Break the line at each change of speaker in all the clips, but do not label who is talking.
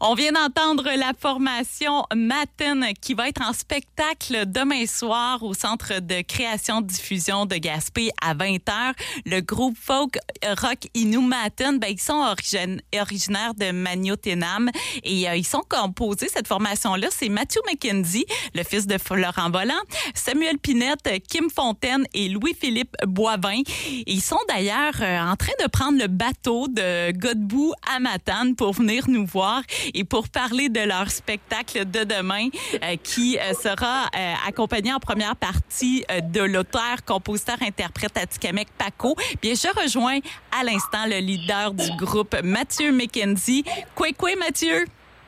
On vient d'entendre la formation Matin qui va être en spectacle demain soir au Centre de création-diffusion de Gaspé à 20h. Le groupe folk rock Innu Matin, ils sont originaires de Magnoténam et ils sont composés, cette formation-là, c'est Matthew McKenzie, le fils de Florent Volant, Samuel Pinette, Kim Fontaine et Louis-Philippe Boivin. Et ils sont d'ailleurs en train de prendre le bateau de Godbout à Matane pour venir nous voir et pour parler de leur spectacle de demain qui sera accompagné en première partie de l'auteur, compositeur, interprète atikamekw Paco. Bien, je rejoins à l'instant le leader du groupe, Matthew McKenzie. Kwekwe, Mathieu!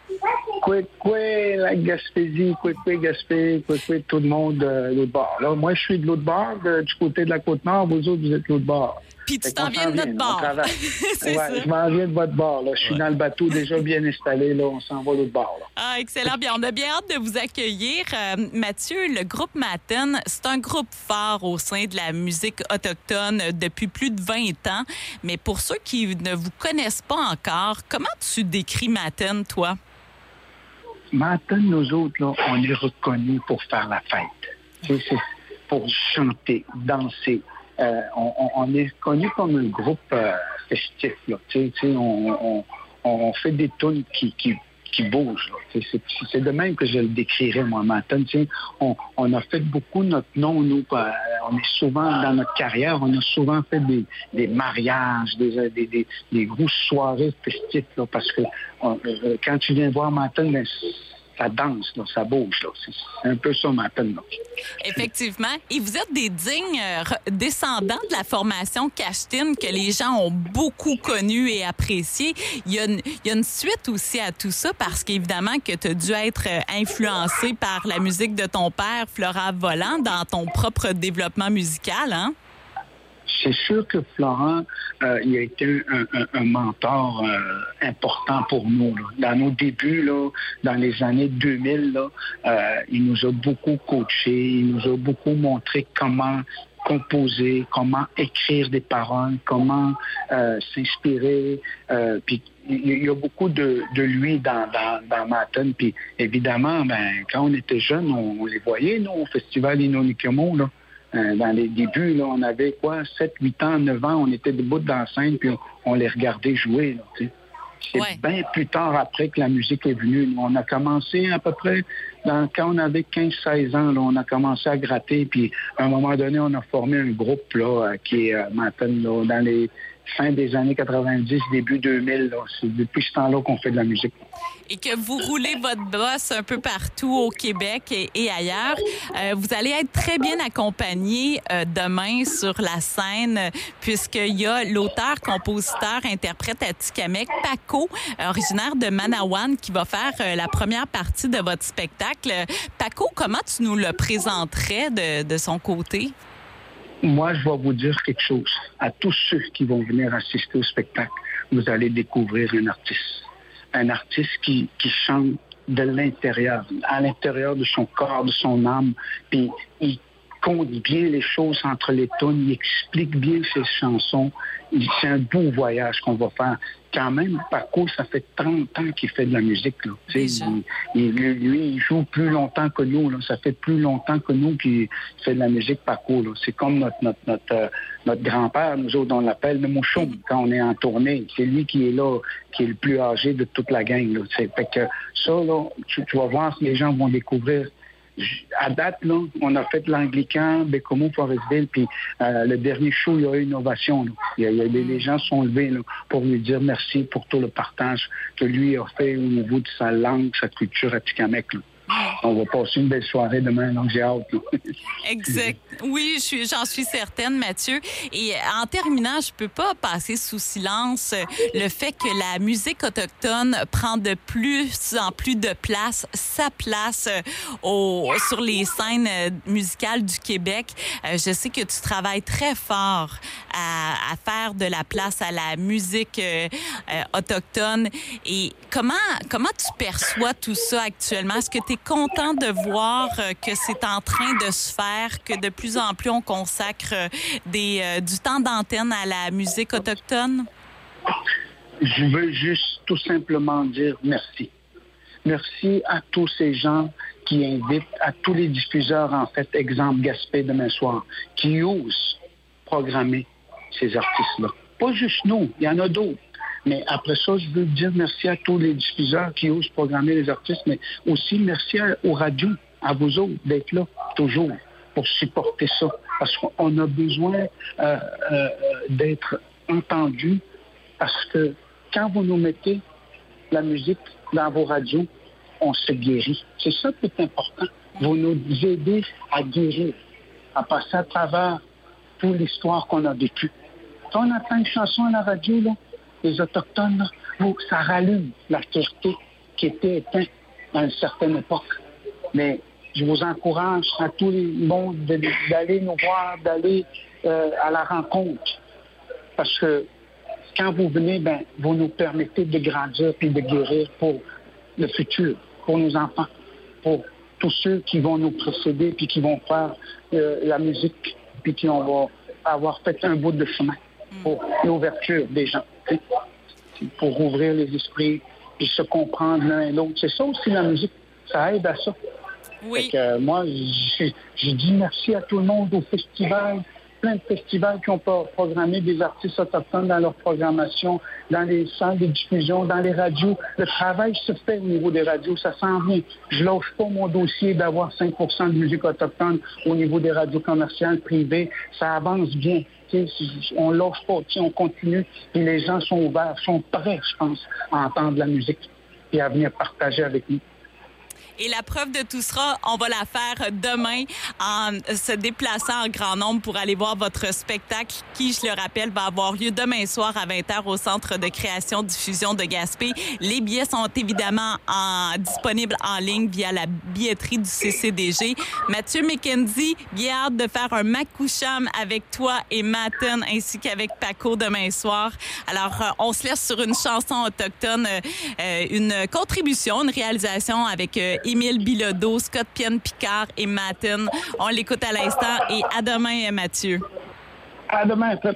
Kwekwe, la Gaspésie, Kwekwe, Gaspé, Kwekwe, tout le monde de l'autre bord. Là, moi, je suis de l'autre bord, du côté de la Côte-Nord, vous autres, vous êtes de l'autre bord.
Puis tu t'en viens de notre bord.
C'est ça. Je m'en viens de votre bord. Là. Je suis dans le bateau déjà bien installé. Là. On s'en va de l'autre bord. Là.
Ah, excellent. Bien, on a bien hâte de vous accueillir. Mathieu, le groupe Matin, c'est un groupe phare au sein de la musique autochtone depuis plus de 20 ans. Mais pour ceux qui ne vous connaissent pas encore, comment tu décris Matin, toi?
Matin, nous autres, là, on est reconnus pour faire la fête. C'est pour chanter, danser. On est connu comme un groupe festif. Là. On fait des tunes qui bougent. Là. C'est de même que je le décrirais, moi, Matin. On a fait beaucoup notre nom, nous. On est souvent, dans notre carrière, on a souvent fait des mariages, des grosses soirées festives, là, parce que quand tu viens voir Matin, ça danse, là, ça bouge. Là. C'est un peu ça, Matin. Là.
Effectivement. Et vous êtes des dignes descendants de la formation Cashtine que les gens ont beaucoup connue et appréciée. Il y a une suite aussi à tout ça parce qu'évidemment que tu as dû être influencé par la musique de ton père, Florent Volant, dans ton propre développement musical, hein?
C'est sûr que Florent, il a été un mentor important pour nous. Là. Dans nos débuts, là, dans les années 2000, là, il nous a beaucoup coachés, il nous a beaucoup montré comment composer, comment écrire des paroles, comment s'inspirer. Puis il y a beaucoup de lui dans Matin. Puis évidemment, quand on était jeunes, on les voyait, nous, au Festival Inonikomo, là. Dans les débuts, là, on avait 7, 8 ans, 9 ans, on était debout dans la scène, puis on les regardait jouer. Là, c'est bien plus tard après que la musique est venue. Nous, on a commencé à peu près, quand on avait 15-16 ans, là, on a commencé à gratter, puis à un moment donné, on a formé un groupe là, qui est Matin, là, dans les fin des années 90, début 2000. Là. C'est depuis ce temps-là qu'on fait de la musique.
Et que vous roulez votre bosse un peu partout au Québec et ailleurs. Vous allez être très bien accompagné demain sur la scène puisqu'il y a l'auteur, compositeur, interprète atikamekw Paco, originaire de Manawan, qui va faire la première partie de votre spectacle. Paco, comment tu nous le présenterais de son côté?
Moi, je vais vous dire quelque chose. À tous ceux qui vont venir assister au spectacle, vous allez découvrir un artiste. Un artiste qui chante de l'intérieur, à l'intérieur de son corps, de son âme. Puis il compte bien les choses entre les tunes, il explique bien ses chansons. C'est un beau voyage qu'on va faire. Quand même, Paco, ça fait 30 ans qu'il fait de la musique. Là. Lui, il joue plus longtemps que nous. Là. Ça fait plus longtemps que nous qu'il fait de la musique, Paco. Là. C'est comme notre grand-père, nous autres, on l'appelle le mouchon quand on est en tournée. C'est lui qui est là, qui est le plus âgé de toute la gang. Là. Fait que ça, là, tu vas voir si les gens vont découvrir. À date, là, on a fait l'Anglican, Bécomo, Forestville, puis le dernier show, il y a eu une ovation. Là. Les gens sont levés là, pour lui dire merci pour tout le partage que lui a fait au niveau de sa langue, sa culture atikamekw. On va passer une belle soirée demain, donc j'ai hâte.
Exact. Oui, j'en suis certaine, Mathieu. Et en terminant, je peux pas passer sous silence le fait que la musique autochtone prend de plus en plus de place, sa place sur les scènes musicales du Québec. Je sais que tu travailles très fort à faire de la place à la musique autochtone. Et comment tu perçois tout ça actuellement? Est-ce que tu es content de voir que c'est en train de se faire, que de plus en plus on consacre du temps d'antenne à la musique autochtone?
Je veux juste tout simplement dire merci. Merci à tous ces gens qui invitent, à tous les diffuseurs, en fait, exemple Gaspé demain soir, qui osent programmer ces artistes-là. Pas juste nous, il y en a d'autres. Mais après ça, je veux dire merci à tous les diffuseurs qui osent programmer les artistes, mais aussi merci aux radios, à vous autres, d'être là, toujours, pour supporter ça. Parce qu'on a besoin d'être entendus, parce que quand vous nous mettez la musique dans vos radios, on se guérit. C'est ça qui est important. Vous nous aidez à guérir, à passer à travers toute l'histoire qu'on a vécue. Quand on entend une chanson à la radio, là, les Autochtones, là, ça rallume la fierté qui était éteinte à une certaine époque. Mais je vous encourage à tous les mondes d'aller nous voir, d'aller à la rencontre. Parce que quand vous venez, vous nous permettez de grandir et de guérir pour le futur, pour nos enfants, pour tous ceux qui vont nous précéder puis qui vont faire la musique puis qui vont avoir fait un bout de chemin pour l'ouverture des gens, pour ouvrir les esprits et se comprendre l'un et l'autre. C'est ça aussi la musique, ça aide à ça.
Oui.
Moi, je dis merci à tout le monde, au festival, plein de festivals qui ont programmé des artistes autochtones dans leur programmation, dans les salles de diffusion, dans les radios. Le travail se fait au niveau des radios, ça s'en vient. Je lâche pas mon dossier d'avoir 5% de musique autochtone au niveau des radios commerciales, privées. Ça avance bien. On lâche pas, on continue. Et les gens sont ouverts, sont prêts, je pense, à entendre la musique et à venir partager avec nous.
Et la preuve de tout ça, on va la faire demain en se déplaçant en grand nombre pour aller voir votre spectacle qui, je le rappelle, va avoir lieu demain soir à 20h au Centre de création-diffusion de Gaspé. Les billets sont évidemment disponibles en ligne via la billetterie du CCDG. Mathieu McKenzie, bien hâte de faire un Makoucham avec toi et Maten ainsi qu'avec Paco demain soir. Alors, on se laisse sur une chanson autochtone, une contribution, une réalisation avec Émile Bilodeau, Scott Pienne-Picard et Maten. On l'écoute à l'instant et à demain, Mathieu.
À demain.